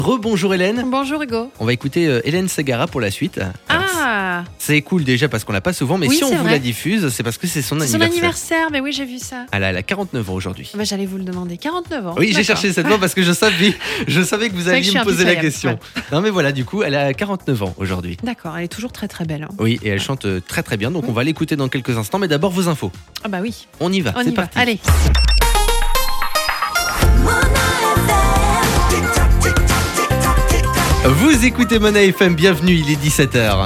Rebonjour Hélène. Bonjour Hugo. On va écouter Hélène Ségara pour la suite. Alors, c'est cool déjà parce qu'on l'a pas souvent, mais oui, si on vous vrai. la diffuse, c'est parce que c'est son C'est anniversaire. son anniversaire, mais oui, j'ai vu ça. Elle a 49 ans aujourd'hui. Bah, j'allais vous le demander. 49 ans. Oui, j'ai D'accord. cherché cette fois parce que je savais que vous que je alliez suis me poser la impitoyable. question. Non mais voilà, du coup, elle a 49 ans aujourd'hui. D'accord, elle est toujours très très belle. Hein. Oui, et elle chante très très bien, donc on va l'écouter dans quelques instants. Mais d'abord vos infos. Ah bah oui. On y va, On c'est y va. parti. Allez. Vous écoutez Mona FM, bienvenue, il est 17h.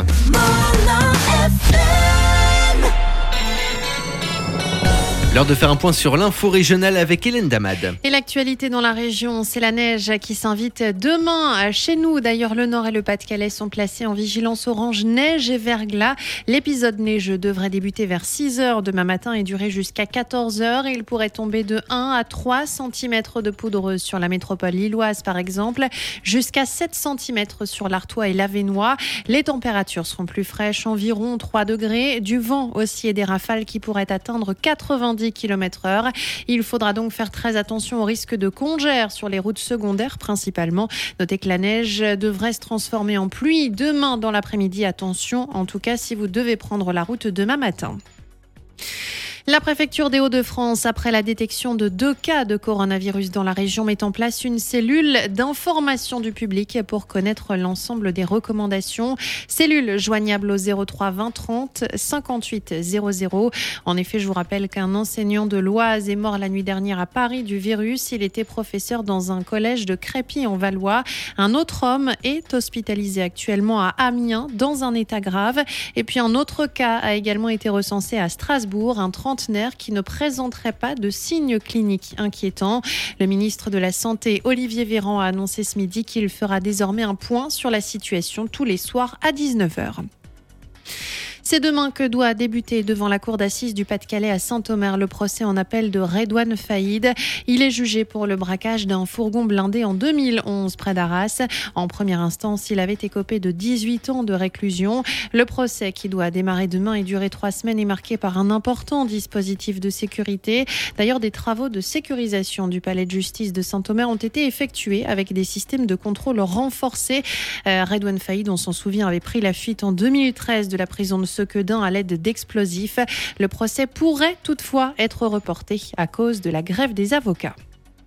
L'heure de faire un point sur l'info régionale avec Hélène Damad. Et l'actualité dans la région, c'est la neige qui s'invite demain chez nous. D'ailleurs, le Nord et le Pas-de-Calais sont placés en vigilance orange neige et verglas. L'épisode neigeux devrait débuter vers 6h demain matin et durer jusqu'à 14h. Il pourrait tomber de 1 à 3 cm de poudre sur la métropole lilloise, par exemple, jusqu'à 7 cm sur l'Artois et l'Avesnois. Les températures seront plus fraîches, environ 3 degrés. Du vent aussi et des rafales qui pourraient atteindre 90 km/h. Il faudra donc faire très attention au risque de congère sur les routes secondaires principalement. Notez que la neige devrait se transformer en pluie demain dans l'après-midi. Attention, en tout cas, si vous devez prendre la route demain matin. La préfecture des Hauts-de-France, après la détection de 2 cas de coronavirus dans la région, met en place une cellule d'information du public pour connaître l'ensemble des recommandations. Cellule joignable au 03 20 30 58 00. En effet, je vous rappelle qu'un enseignant de l'Oise est mort la nuit dernière à Paris du virus. Il était professeur dans un collège de Crépy-en-Valois. Un autre homme est hospitalisé actuellement à Amiens dans un état grave. Et puis un autre cas a également été recensé à Strasbourg, un trentenaire qui ne présenterait pas de signes cliniques inquiétants. Le ministre de la Santé, Olivier Véran, a annoncé ce midi qu'il fera désormais un point sur la situation tous les soirs à 19h. C'est demain que doit débuter devant la cour d'assises du Pas-de-Calais à Saint-Omer le procès en appel de Redouane Faïd. Il est jugé pour le braquage d'un fourgon blindé en 2011 près d'Arras. En première instance, il avait écopé de 18 ans de réclusion. Le procès qui doit démarrer demain et durer 3 semaines est marqué par un important dispositif de sécurité. D'ailleurs, des travaux de sécurisation du palais de justice de Saint-Omer ont été effectués avec des systèmes de contrôle renforcés. Redouane Faïd, on s'en souvient, avait pris la fuite en 2013 de la prison de Sequedin à l'aide d'explosifs. Le procès pourrait toutefois être reporté à cause de la grève des avocats.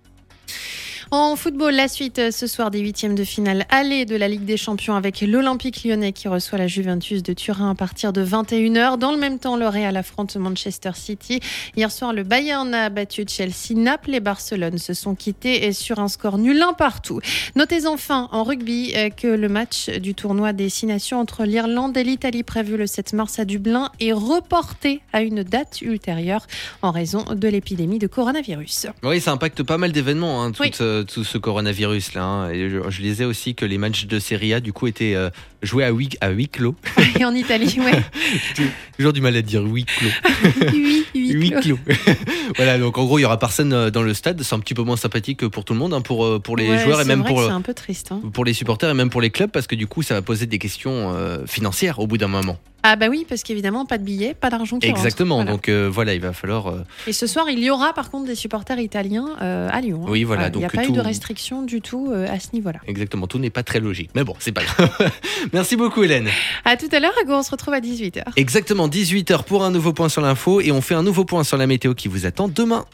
En football, la suite ce soir des 8e de finale aller de la Ligue des Champions avec l'Olympique Lyonnais qui reçoit la Juventus de Turin à partir de 21h. Dans le même temps, le Real affronte Manchester City. Hier soir, le Bayern a battu Chelsea. Naples et Barcelone se sont quittés sur un score nul un partout. Notez enfin en rugby que le match du tournoi des 6 nations entre l'Irlande et l'Italie prévu le 7 mars à Dublin est reporté à une date ultérieure en raison de l'épidémie de coronavirus. Oui, ça impacte pas mal d'événements, hein, Oui. tout ce coronavirus là. Hein. Et je lisais aussi que les matchs de Serie A du coup étaient joués à huis clos. Et en Italie, oui. J'ai toujours du mal à dire huis clos. Huit clos. Voilà, donc en gros il y aura personne dans le stade. C'est un petit peu moins sympathique pour tout le monde, hein, pour les joueurs et même c'est un peu triste. Hein. pour les supporters et même pour les clubs parce que du coup ça va poser des questions financières au bout d'un moment. Ah bah oui, parce qu'évidemment, pas de billets, pas d'argent qui Exactement, rentre. donc voilà, il va falloir... Et ce soir, il y aura par contre des supporters italiens à Lyon. Hein. Oui, voilà, Il n'y a donc pas tout- eu de restriction du tout à ce niveau-là. Exactement, tout n'est pas très logique, mais bon, c'est pas grave. Merci beaucoup Hélène. À tout à l'heure, Hugo, on se retrouve à 18h. Exactement, 18h pour un nouveau point sur l'info et on fait un nouveau point sur la météo qui vous attend demain.